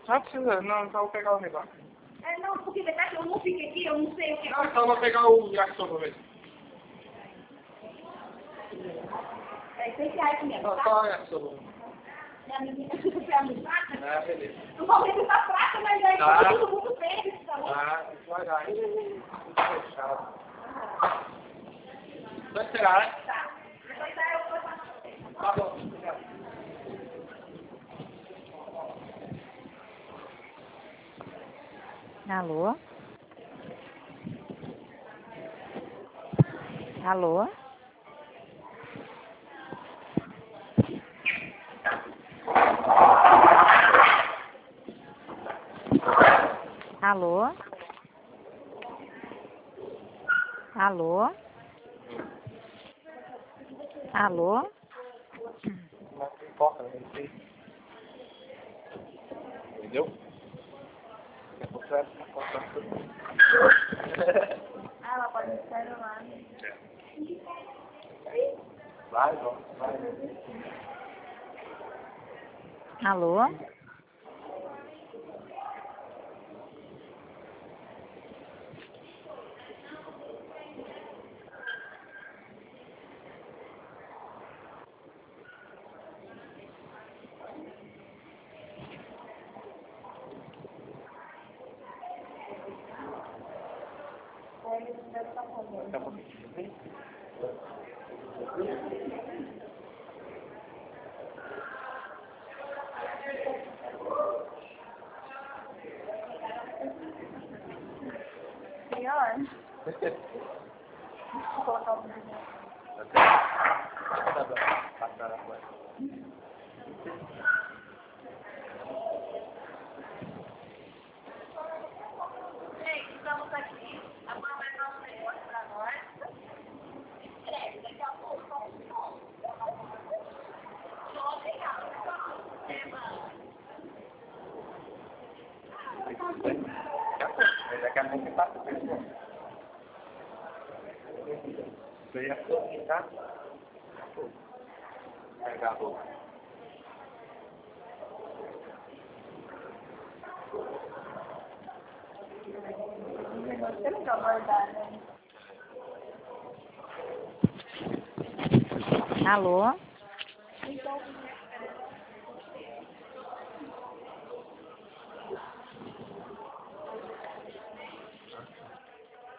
Não precisa, não, só vou pegar o negócio. É, não, porque depois que eu não fico aqui, eu não sei o que é. Não, só vou pegar o yakisoba mesmo. É R$6 mesmo, Não, tá? só o yakisoba. Minha menina foi amizade. Ah, beleza. No momento tá fraca, mas aí Tá. todo mundo perde, tá bom? Ah, vai dar. Fechado. Vai esperar, né? Tá. Depois aí eu vou fazer. Tá bom. Obrigado. Alô? Alô? Alô? Alô? Alô? Não importa, não sei. Entendeu? Você vai ficar contando tudo. Ah, ela pode me celular. Vai, vai. Alô? Tá bom. Senhor? Vou colocar o vídeo. Tá bom. Passar a coisa. Gente, estamos aqui. A mãe vai dar um negócio pra nós. Escreve, daqui a pouco só um som. Só obrigado. Daqui a pouco passa o pessoal. Você ia tá? Pegar a roupa. Você não vai abordar, né? Alô?